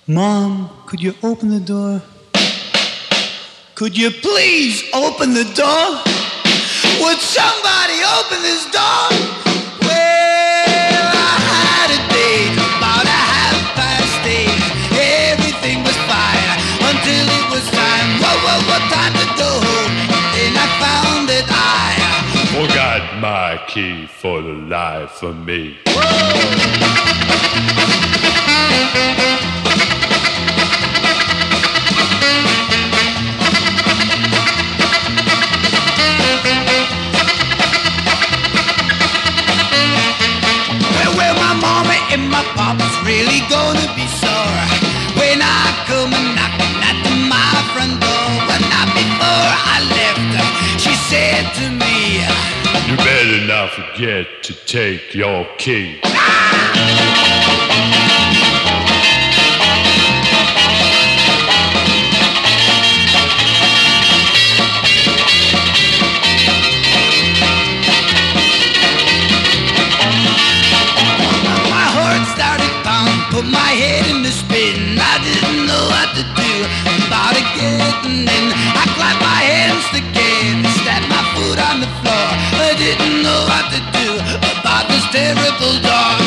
Mom, could you open the door? Could you please open the door? Would somebody open this door? Well, I had a date about 8:30. Everything was fine until it was time. What time to go home? Then I found that I forgot my key for the life of me. Well, my mama and my papa's really gonna be sore when I come knocking at my front door. But not before I left her, she said to me, you better not forget to take your key. My heart started pounding, put my head in the spin. I didn't know what to do about getting in. I clapped my hands together, stamped my foot on the floor. I didn't know what to do about this terrible dog.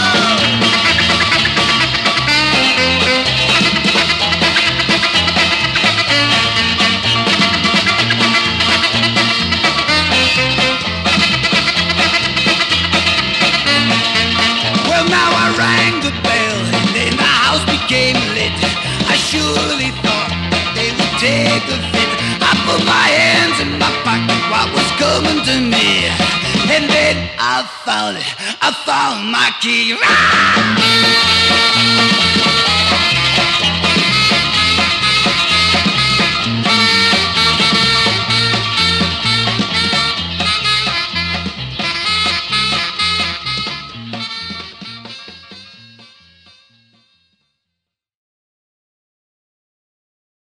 Well, now I rang the bell and then the house became lit. I surely thought that they would take a fit. I put my hands in my pocket, what was coming to me? And then I found it, I found my key.